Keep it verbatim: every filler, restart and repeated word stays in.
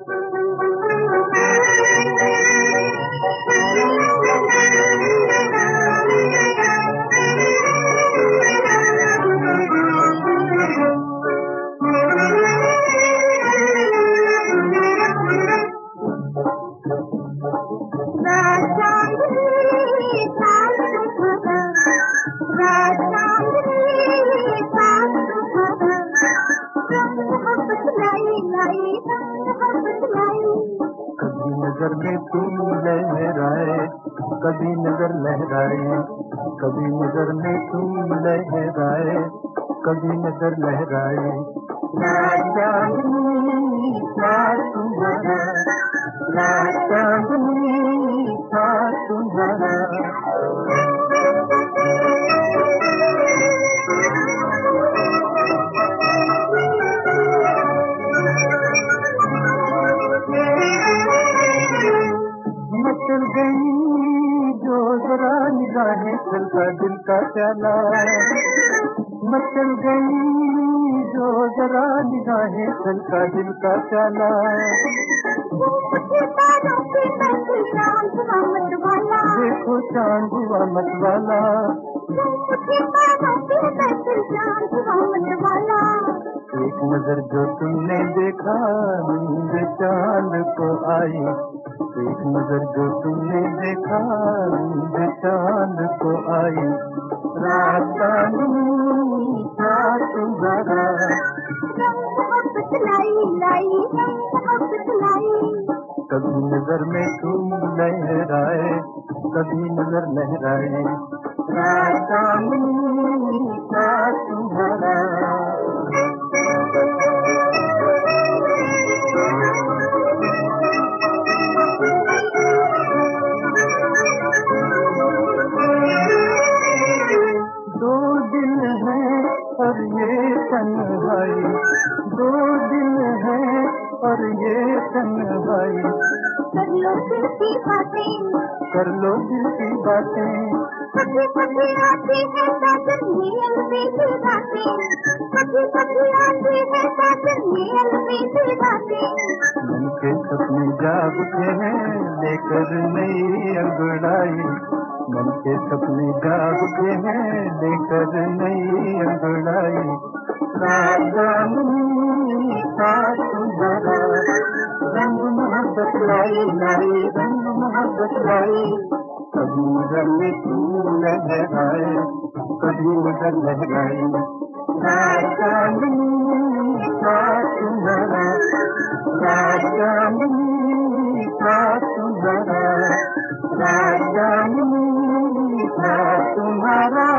कभी नजर में तुम लहराए, कभी नजर लहराए, कभी नजर में तुम लहराए, कभी नजर लहराए। ना चांदनी था तुम्हारा, ना चांदनी था तुम्हारा। मचल गई जो जरा निगाहें चलता दिल का प्याला, मचल गई जो जरा निगाहें चलता दिल का प्याला। देखो चांद हुआ मतवाला, एक नजर जो तुमने देखा नींद चांद को आई, एक नजर जो तुमने देखा नींद चांद को आई। रात चांदनी था तुम्हारा, कभी नजर में तुम लहराए, कभी नजर लहराए। रात चांदनी था तुम्हारा। दो दिल हैं और ये तन्हाई, दो दिल हैं और ये तन्हाई। कर लो दिल की बातें, कर लो दिल की बातें, कभी कभी आती है साजन में अलबेली बातें, कभी कभी आती है साजन में अलबेली बातें। मन के सपने जाग उठे हैं लेकर नई अंगड़ाई, मन के सपने जाग उठे हैं लेकर नई अंगड़ाई। राजानी था तुम्हारा, रंग मोहब्बत लाई लाई, रंग मोहब्बत लाई। कभी नजर में तुम लहराए, कभी नजर लहराई। राजानी था तुम्हारा, राजानी था तुम्हारा, राजानी था तुम्हारा।